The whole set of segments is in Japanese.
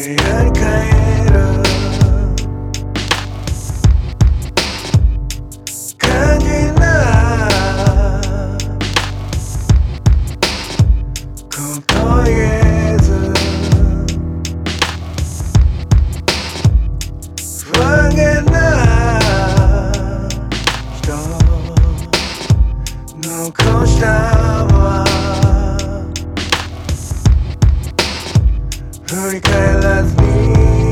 屋に帰る感じなこと言えず不安げな人残したまま振り返らずに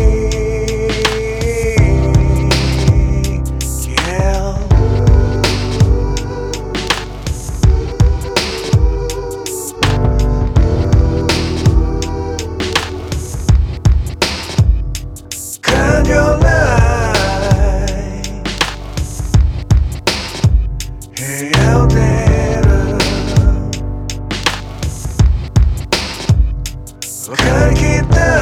消える感情ない部屋を出る分かりきった